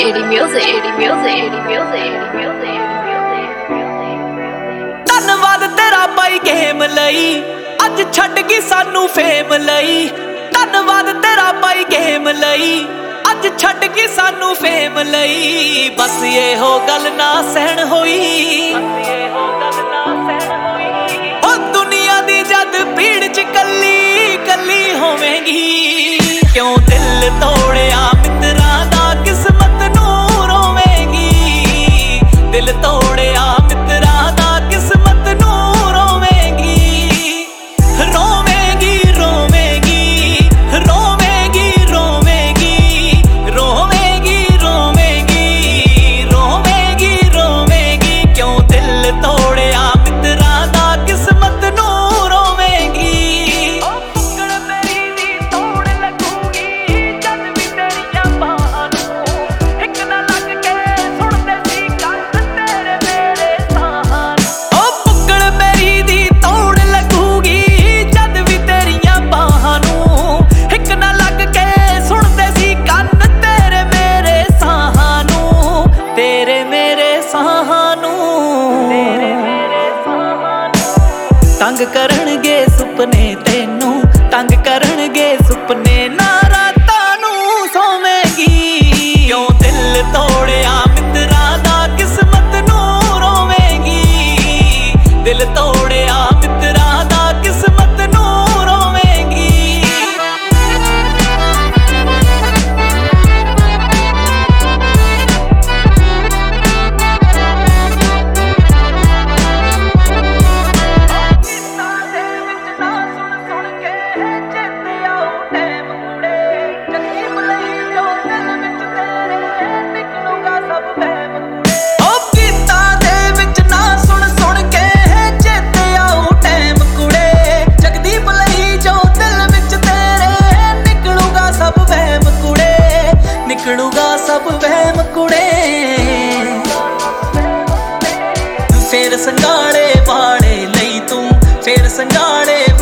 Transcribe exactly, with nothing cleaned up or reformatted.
eighty music, eighty music, eighty music, eighty music, eighty music. ਧੰਨਵਾਦ ਤੇਰਾ ਬਾਈ game ਲਈ ਅੱਜ ਛੱਡ ਗਈ ਸਾਨੂੰ ਫੇਮ ਲਈ। ਧੰਨਵਾਦ ਤੇਰਾ ਬਾਈ ਗੇਮ ਲਈ ਅੱਜ ਛੱਡ ਗਈ ਸਾਨੂੰ ਫੇਮ ਲਈ। ਬਸ ਇਹੋ ਗੱਲ ਨਾ ਸਹਿਣ ਹੋਈ, ਬਸ ਇਹੋ ਗੱਲ ਨਾ ਸਹਿਣ ਹੋਈ। ਉਹ ਦੁਨੀਆ ਦੀ ਜਦ ਭੀੜ ਚ ਕੱਲੀ ਕੱਲੀ ਹੋਵੇਂਗੀ, ਕਿਉਂ ਦਿਲ ਤੋੜਿਆ ਮਿੱਤਰਾਂ ਦਾ ਕਿਸਮਤ ਨੂੰ ਰੋਵੇਂਗੀ। ਦਿਲ ਤੋੜਿਆ ਮਿੱਤਰਾਂ ਦਾ ਕਿਸਮਤ ਨੂੰ ਰੋਵੇਂਗੀ। ਰੋਵੇਂਗੀ ਰੋਵੇਂਗੀ ਰੋਵੇਂਗੀ ਰੋਵੇਂਗੀ ਰੋਵੇਂਗੀ ਰੋਵੇਂਗੀ ਰੋਵੇਂਗੀ ਰੋਵੇਂਗੀ, ਕਿਉਂ ਦਿਲ ਤੋੜਿਆ ਮਿੱਤਰਾਂ ਦਾ ਕਿਸਮਤ ਨੂੰ ਰੋਵੇਂਗੀ। ਉਹ ਪੁੱਕੜ ਮੇਰੀ ਦੀ ਤੋੜ ਲੱਗੂਗੀ ਜਦ ਵੀ ਤੇਰੀਆਂ ਬਾਹਾਂ ਨੂੰ ਇੱਕ ਨਾ ਲੱਗ ਕੇ ਸੁਣਦੇ ਸੀ ਕੰਨ ਤੇਰੇ ਮੇਰੇ ਸਾਹਾਂ ਨੂੰ। ਉਹ ਪੁੱਕੜ ਮੇਰੀ ਦੀ ਤੋੜ ਲੱਗੂਗੀ ਜਦ ਵੀ ਤੇਰੀਆਂ ਬਾਹਾਂ ਨੂੰ ਇੱਕ ਨਾ ਲੱਗ ਕੇ ਸੁਣਦੇ ਸੀ ਕੰਨ ਤੇਰੇ ਮੇਰੇ ਸਾਹਾਂ ਨੂੰ। ਤੇਰੇ ਮੇਰੇ ਸਾਹਾਂ ਨੂੰ, ਤੇਰੇ ਮੇਰੇ ਸਾਹਾਂ ਨੂੰ। ਤੰਗ ਕਰਨਗੇ ਸੁਪਨੇ ਤੈਨੂੰ, ਤੰਗ ਕਰਨਗੇ ਸੁਪਨੇ ਨਾ ਰਾਤਾਂ ਨੂੰ ਸੋਵੇਂਗੀ। ਕਿਉਂ ਦਿਲ ਤੋੜਿਆ ਮਿੱਤਰਾਂ ਦਾ ਕਿਸਮਤ ਨੂੰ ਰੋਵੇਂਗੀ। ਦਿਲ ਤੋੜਿਆ ਮਿੱਤਰਾਂ ਦਾ ਕਿਸਮਤ ਨੂੰ ਰੋਵੇਂਗੀ। ਨਿਕਲੂਗਾ ਸਭ ਵਹਿਮ ਕੁੜੇ, ਫੇਰ ਸੰਘਾੜੇ ਵਾਲੇ ਲਈ ਤੂੰ, ਫੇਰ ਸੰਘਾੜੇ